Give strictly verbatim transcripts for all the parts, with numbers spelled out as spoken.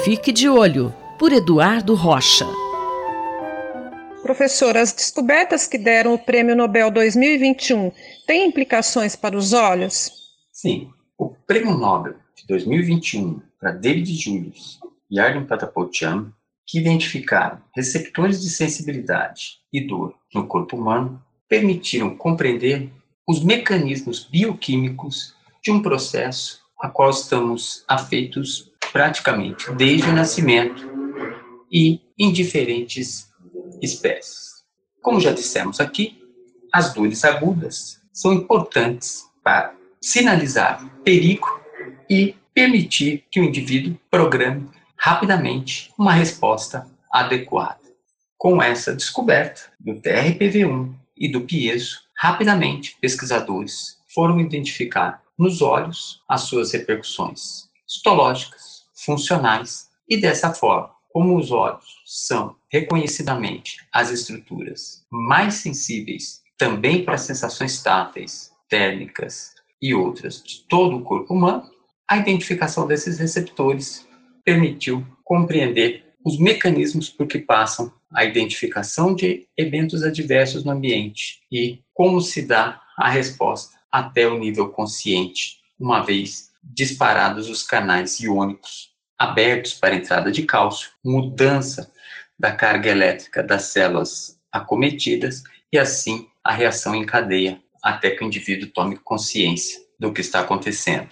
Fique de olho, por Eduardo Rocha. Professor, as descobertas que deram o Prêmio Nobel dois mil e vinte e um têm implicações para os olhos? Sim, o Prêmio Nobel de dois mil e vinte e um para David Julius e Arvind Patapoutian, que identificaram receptores de sensibilidade e dor no corpo humano, permitiram compreender os mecanismos bioquímicos de um processo a qual estamos afeitos praticamente desde o nascimento e em diferentes espécies. Como já dissemos aqui, as dores agudas são importantes para sinalizar perigo e permitir que o indivíduo programe rapidamente uma resposta adequada. Com essa descoberta do T R P V um e do piezo, rapidamente pesquisadores foram identificar nos olhos as suas repercussões histológicas, funcionais e dessa forma, como os olhos são reconhecidamente as estruturas mais sensíveis também para sensações táteis, térmicas e outras de todo o corpo humano, a identificação desses receptores permitiu compreender os mecanismos por que passam a identificação de eventos adversos no ambiente e como se dá a resposta até o nível consciente, uma vez disparados os canais iônicos abertos para a entrada de cálcio, mudança da carga elétrica das células acometidas e assim a reação em cadeia até que o indivíduo tome consciência do que está acontecendo.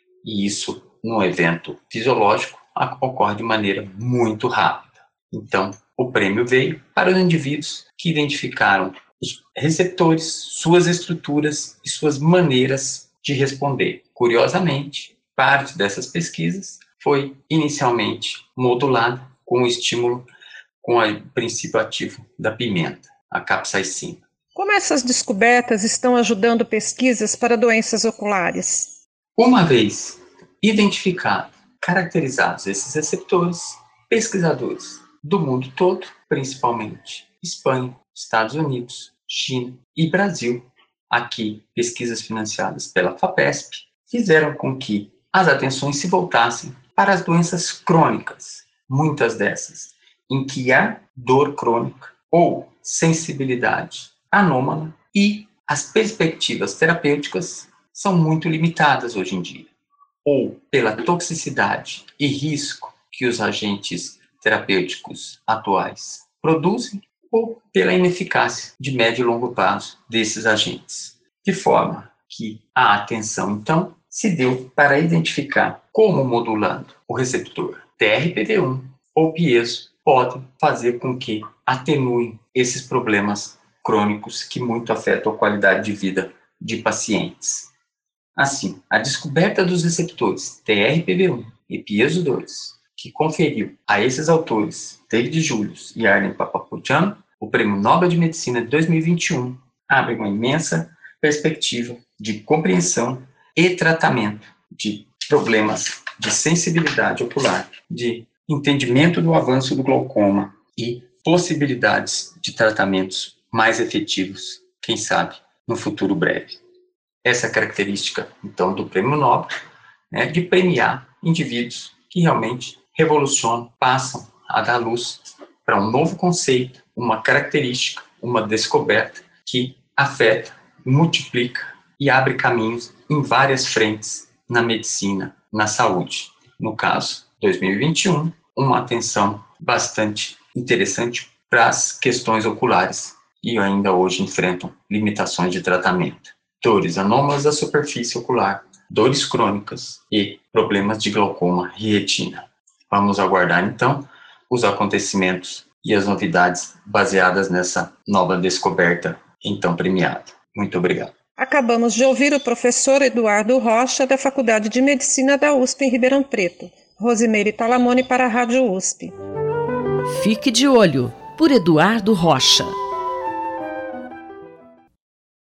E isso, num evento fisiológico, ocorre de maneira muito rápida. Então, o prêmio veio para os indivíduos que identificaram os receptores, suas estruturas e suas maneiras de responder. Curiosamente, parte dessas pesquisas foi inicialmente modulada com o estímulo com o princípio ativo da pimenta, a capsaicina. Como essas descobertas estão ajudando pesquisas para doenças oculares? Uma vez identificados, caracterizados esses receptores, pesquisadores do mundo todo, principalmente Espanha, Estados Unidos, China e Brasil, aqui pesquisas financiadas pela FAPESP, fizeram com que as atenções se voltassem para as doenças crônicas, muitas dessas, em que há dor crônica ou sensibilidade anômala e as perspectivas terapêuticas são muito limitadas hoje em dia, ou pela toxicidade e risco que os agentes terapêuticos atuais produzem, ou pela ineficácia de médio e longo prazo desses agentes. De forma que a atenção, então, se deu para identificar como modulando o receptor T R P V um ou piezo podem fazer com que atenuem esses problemas crônicos que muito afetam a qualidade de vida de pacientes. Assim, a descoberta dos receptores T R P V um e piezo dois, que conferiu a esses autores, David Julius e Arvind Patapoutian, o Prêmio Nobel de Medicina de dois mil e vinte e um, abre uma imensa perspectiva de compreensão e tratamento de problemas de sensibilidade ocular, de entendimento do avanço do glaucoma e possibilidades de tratamentos mais efetivos, quem sabe, no futuro breve. Essa característica, então, do Prêmio Nobel, né, de premiar indivíduos que realmente revolucionam, passam a dar luz para um novo conceito, uma característica, uma descoberta que afeta, multiplica e abre caminhos em várias frentes na medicina, na saúde. No caso, dois mil e vinte e um, uma atenção bastante interessante para as questões oculares e ainda hoje enfrentam limitações de tratamento. Dores anômalas da superfície ocular, dores crônicas e problemas de glaucoma e retina. Vamos aguardar, então, os acontecimentos e as novidades baseadas nessa nova descoberta, então premiada. Muito obrigado. Acabamos de ouvir o professor Eduardo Rocha, da Faculdade de Medicina da U S P em Ribeirão Preto. Rosimeire Talamone para a Rádio U S P. Fique de olho, por Eduardo Rocha.